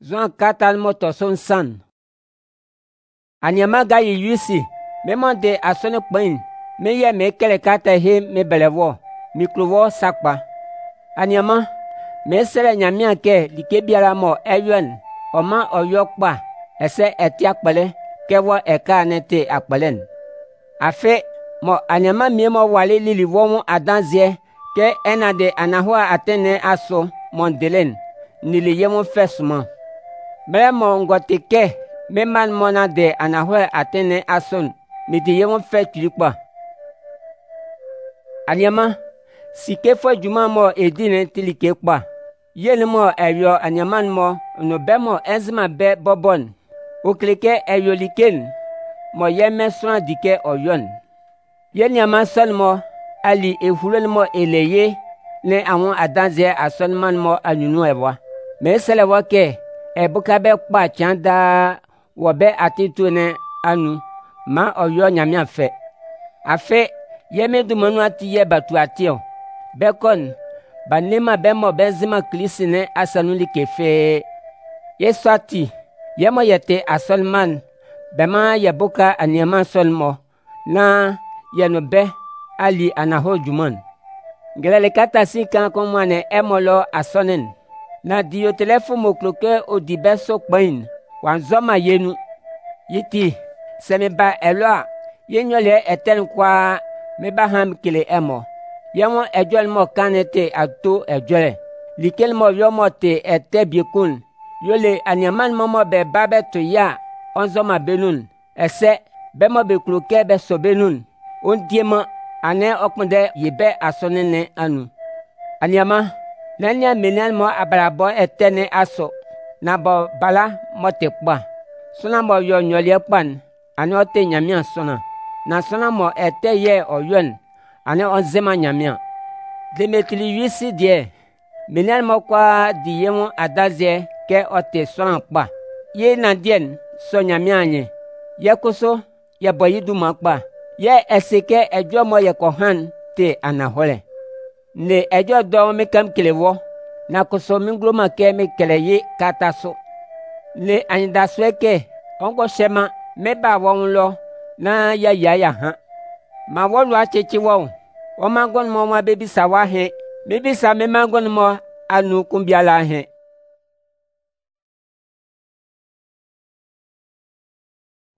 Zoan katan moto son san. Anyama ga yi yusi. Me monde asone kpain. Me ye me kele kata he me belewo. Miklowo sakpa. Anyama. Me sele nyamia ke like biara mo eyon. Oma oyokpa. Ese eti akpele. Kewo eka nete akpelen. Afe. Mo anyama mie mo wale lili womu adanzie. Ke enade anahua atene aso mondelen. Nili yemo fesuma. Bele mo ngote ke. Me man mona de anahua atene ason. Midi yemo fe tulikpa. Anyama. Sike fo juma mo edine tilike kpa. Yele mo eyo anyaman mo. No be mo enzima be bobon. Okleke eyo liken. Mo yeme sona dike oyon. Ye nyama son mo. Ali ehulel mo eleye. Ne awon adanze ason man mo anyunu ewa. Me sele wake. Ebuka be kpa chanda. Wobe atitu ne anu. Ma oyo nyamia fe. Afe. Yeme du manu ati ye batu atio. Bekon. Banema bemo benzima klisi ne asanuli kefe. Ye swati. Yemo yete asolman. Bema yebuka anyama solmo. Na yenobe. Ali anaho juman. Ngelele kata si kan komwane emolo asonen. Na diyo telefu mokloke o dibeso kbain. Wanzoma yenu. Yiti. Semeba eloa. Yenyole eten kwa. Meba ham kile emo. Yemo ejol mo kanete ato ejole. Likel mo yomo te ete biekun. Yole anyaman momo be babe to ya. Onzoma benun. Ese. Bemo be kloke be so benun. On diema. Ane okmunde yebe asonene anu. Anyama. Nanya menyan mo abarabo etene aso. Nabo bala mo te kpa. Sona mo yo nyolye kpan. Ane ote nyamia sona. Na sona mo ete ye oyon. Ane onzema nyamia. Demetili yusi die. Menyan mo kwa diyemo adaze ke ote sona kpa. Ye nandien so nyamia nye. Ye kuso ye boyidu makpa. Ye eseke ejo mo ye kohan te anahole. Ne ejo do me kam kelewo. Na kuso mingloma ke me kele ye kataso. Ne anyidasweke. Ongo shema meba wonlo. Na ya ha. Ma wolu achechi wo. O mangon mo ma bebi sa wa he. Bebi sa me mangon mo anu kumbiala he.